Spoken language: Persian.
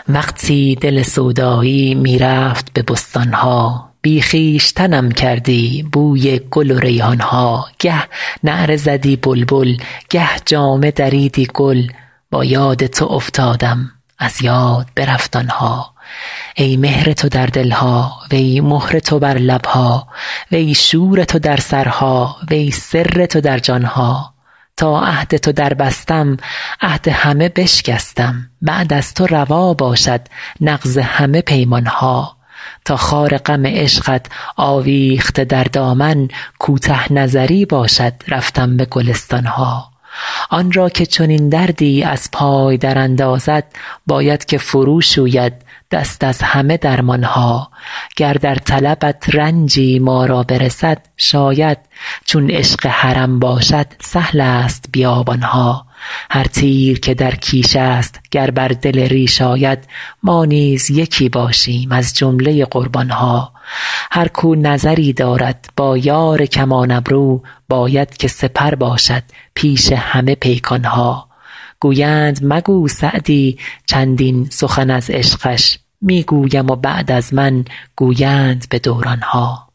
وقتی دل سودایی می رفت به بستان ها، بی خویشتنم کردی بوی گل و ریحان ها. گه نعره زدی بلبل، گه جامه دریدی گل، با یاد تو افتادم از یاد برفت آن ها. ای مهر تو در دل ها، وی مهر تو بر لب ها، وی شور تو در سرها، وی سر تو در جان ها. تا عهد تو در بستم عهد همه بشکستم، بعد از تو روا باشد نقض همه پیمان ها. تا خار غم عشقت آویخته در دامن، کوته نظری باشد رفتن به گلستان ها. آن را که چنین دردی از پای دراندازد، باید که فرو شوید دست از همه درمان ها. گر در طلبت رنجی ما را برسد، شاید چون عشق حرم باشد سهل است بیابان ها. هر تیر که در کیش است گر بر دل ریش آید، ما نیز یکی باشیم از جمله قربان ها. هر کو نظری دارد با یار کمان ابرو، باید که سپر باشد پیش همه پیکان ها. گویند مگو سعدی چندین سخن از عشقش، می گویم و بعد از من گویند به دوران ها.